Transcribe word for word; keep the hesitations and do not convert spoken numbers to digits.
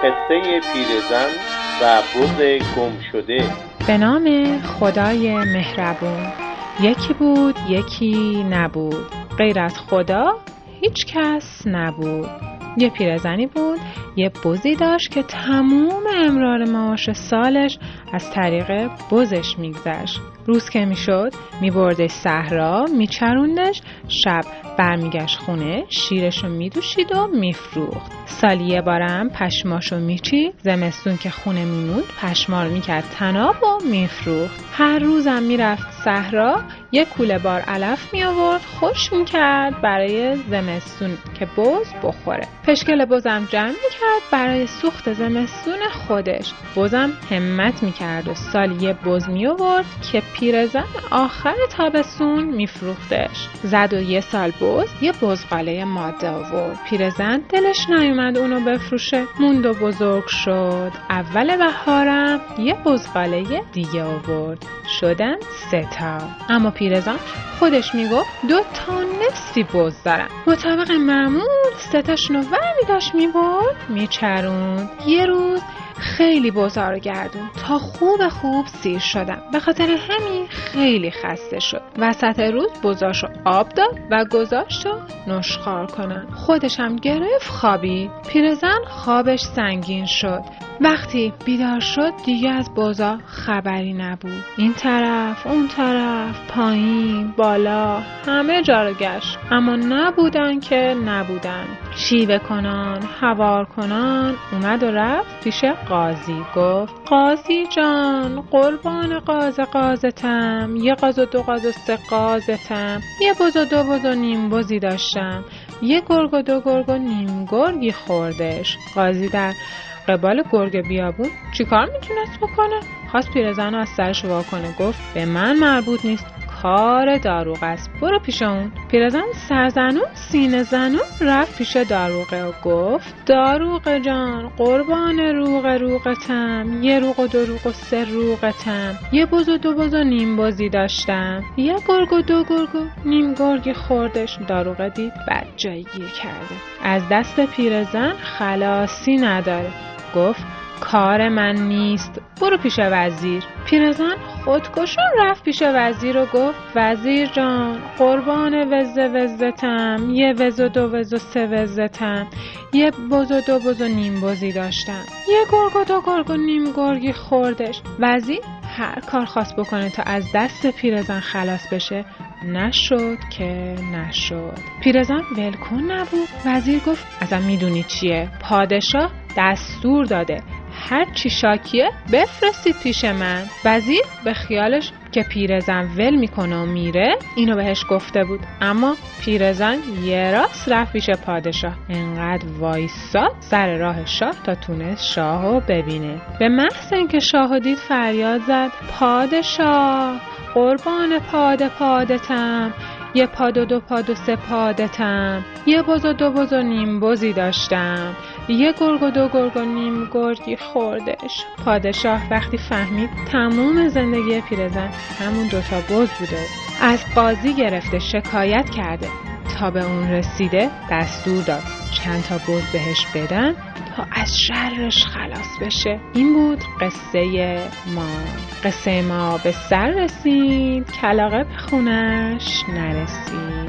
قصه پیرزن و بز گم شده. به نام خدای مهربون. یکی بود یکی نبود، غیر از خدا هیچ کس نبود. یه پیرزنی بود، یه بزی داشت که تموم امرار معاش سالش از طریق بزش میگذشت. روز که میشد میبردش صحرا، میچروندش، شب برمیگشت خونه، شیرشو میدوشید و میفروخت. سالی یه بارم پشماشو میچید، زمستون که خونه میموند پشمار میکرد تناب و میفروخت. هر روزم میرفت صحرا، یه کوله بار علف میآورد، خوش میکرد برای زمستون که بز بخوره. پشکل بزم جمع میکرد برای سوخت زمستون خودش. بزم همت میکرد و سالی یه بز میآورد که پیرزن آخر تابستون میفروختش. زد و یه سال بز یه بزغاله ماده آورد. پیرزن دلش نیومد اونو بفروشه، موند و بزرگ شد. اول بهارم یه بزغاله دیگه آورد، شدن سه تا. اما پیرزن خودش میگفت دو تا نصفی بز دارم. مطابق معمول سه تاشونو ورمی داشت میبرد میچروند. یه روز خیلی بزا رو گردون تا خوب خوب سیر شدم. به خاطر همین خیلی خسته شد. وسط روز بزاشو آب داد و گذاشت و نشخوار کنن. خودش هم گرفت خوابید. پیرزن خوابش سنگین شد. وقتی بیدار شد دیگه از بزا خبری نبود. این طرف اون طرف، پایین بالا، همه جا رو گشت، اما نبودن که نبودن. شیوه کنان هوار کنان اومد و رفت پیش قاضی. گفت قاضی جان، قربان قاز قازتم، یه قاز و دو قاز و سه قازتم، یه بز و دو بز و نیم بزی داشتم، یه گرگ و دو گرگ و نیم گرگی خوردش. قاضی در قبال گرگ بیابون چی کار میتونست بکنه؟ خواست پیرزن رو از سرش وا کنه. گفت به من مربوط نیست، کار داروغ است، برو پیش اون. پیرزن سرزنون سینه زنون رفت پیش داروغه و گفت داروغه جان، قربان روغ روغتم، یه روغ و دو روغ و سه روغتم، یه بز و دو بز و نیم بزی داشتم، یه گرگ و دو گرگ و نیم گرگی خوردش. داروغه دید بد جایی گیر کرده، از دست پیرزن خلاصی نداره. گفت کار من نیست، برو پیش وزیر. پیرزن خودکشون رفت پیش وزیر و گفت وزیر جان، قربان وزه وزتم، یه وز و دو وز و سه وزتم، یه بز و دو بز و نیم بزی داشتم، یه گرگ و دو گرگ و نیم گرگی خوردش. وزیر هر کار خواست بکنه تا از دست پیرزن خلاص بشه، نشد که نشد. پیرزن ولکن نبود. وزیر گفت ازم میدونی چیه؟ پادشاه دستور داده هر چی شاکیه بفرستید پیش من. وزیر به خیالش که پیرزن ول میکنه و میره اینو بهش گفته بود، اما پیرزن یه راست رفت پیش پادشاه. انقدر وایساد سر راه شاه تا تونست شاهو ببینه. به محض اینکه شاهو دید فریاد زد پادشاه، قربان پاد پادتم، یه پاد و دو پاد و سه پادتم، یه بز و دو بز و نیم بزی داشتم، یه گرگ و دو گرگ و نیم گرگی خوردش. پادشاه وقتی فهمید تموم زندگی پیرزن همون دوتا بز بوده، از قاضی گرفته شکایت کرده تا به اون رسیده، دستور داد چند تا بز بهش بدن تا از شرش خلاص بشه. این بود قصه ما. قصه ما به سر رسید، کلاغه به خونش نرسید.